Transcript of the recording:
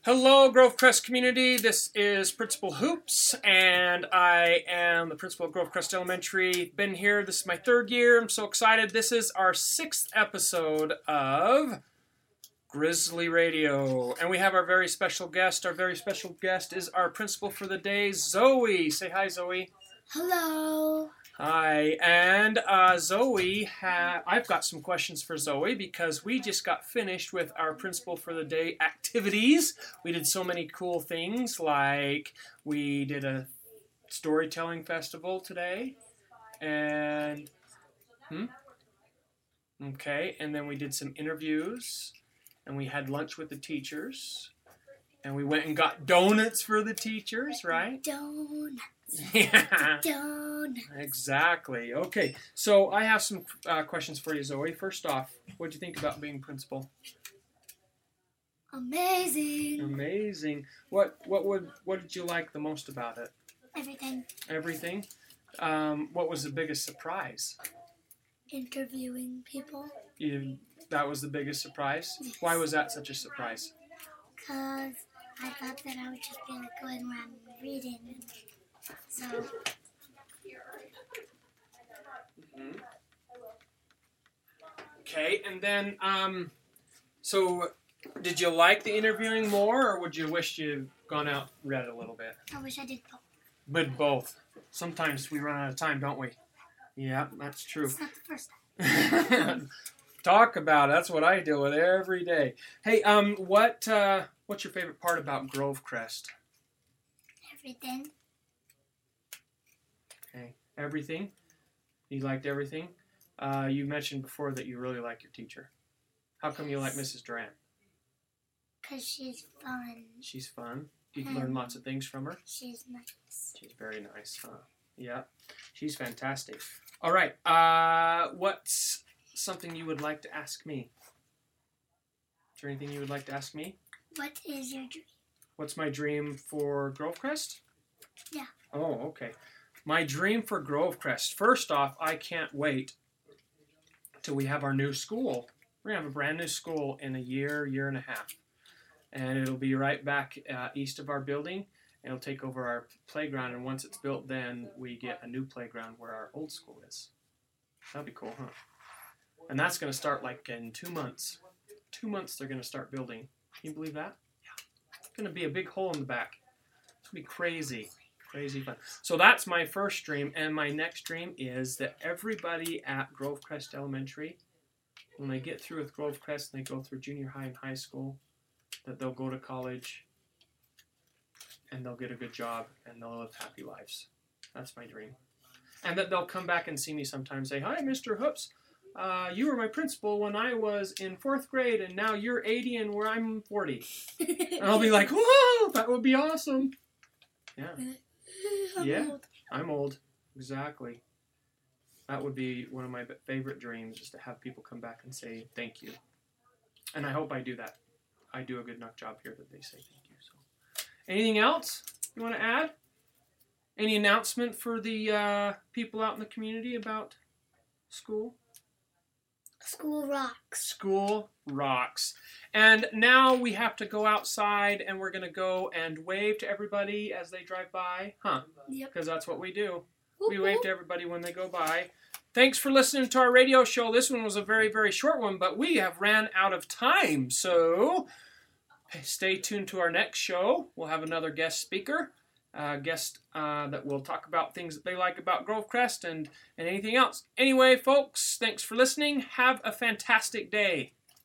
Hello, Grovecrest community. This is Principal Hoops, and I am the principal of Grovecrest Elementary. Been here. This is my third year. I'm so excited. This is our 6th episode of Grizzly Radio, and we have our very special guest. Our very special guest is our principal for the day, Zoe. Say hi, Zoe. Hello. Hi, and Zoe, I've got some questions for Zoe because we just got finished with our Principal for the Day activities. We did so many cool things, like we did a storytelling festival today, and and then we did some interviews, and we had lunch with the teachers, and we went and got donuts for the teachers, right? Donuts. Yeah. Donuts. Exactly. Okay, so I have some questions for you, Zoe. First off, what did you think about being principal? Amazing. Amazing. What did you like the most about it? Everything. Everything. What was the biggest surprise? Interviewing people. That was the biggest surprise? Yes. Why was that such a surprise? Because I thought that I would just be like going around reading. So. Okay, and then, so did you like the interviewing more, or would you wish you'd gone out and read a little bit? I wish I did both. But both. Sometimes we run out of time, don't we? Yeah, that's true. It's not the first time. Talk about it. That's what I deal with every day. Hey, what's your favorite part about Grovecrest? Everything. Okay, everything. You liked everything. You mentioned before that you really like your teacher. How come you like Mrs. Durant? Because she's fun. She's fun. You can learn lots of things from her. She's nice. She's very nice, huh? Yeah, she's fantastic. All right, what's something you would like to ask me? Is there anything you would like to ask me? What is your dream? What's my dream for Grovecrest? Yeah. Oh, okay. My dream for Grovecrest. First off, I can't wait till we have our new school. We're going to have a brand new school in a year and a half. And it'll be right back east of our building. It'll take over our playground, and once it's built, then we get a new playground where our old school is. That'd be cool, huh? And that's going to start like in 2 months. 2 months they're going to start building. Can you believe that? Yeah. It's going to be a big hole in the back. It's going to be crazy. Crazy fun. So that's my first dream, and my next dream is that everybody at Grovecrest Elementary, when they get through with Grovecrest and they go through junior high and high school, that they'll go to college and they'll get a good job and they'll live happy lives. That's my dream. And that they'll come back and see me sometimes and say, "Hi, Mr. Hoops. You were my principal when I was in 4th grade, and now you're 80 and where I'm 40. And I'll be like, "Whoa, that would be awesome." Yeah. I'm old. Exactly. That would be one of my favorite dreams, is to have people come back and say thank you. And I hope I do that. I do a good enough job here that they say thank you. So, anything else you want to add? Any announcement for the people out in the community about school? School rocks. School rocks. And now we have to go outside, and we're going to go and wave to everybody as they drive by. Huh? Yep. Because that's what we do. We wave to everybody when they go by. Thanks for listening to our radio show. This one was a very, very short one, but we have ran out of time. So stay tuned to our next show. We'll have another guest speaker. Guest that will talk about things that they like about Grovecrest and anything else. Anyway, folks, thanks for listening. Have a fantastic day.